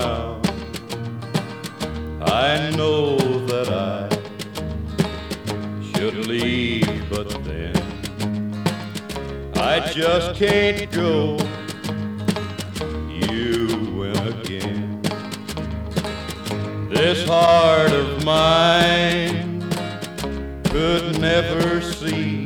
around. I know that I should leave, but then I just can't go. You win again. This heart of mine could never see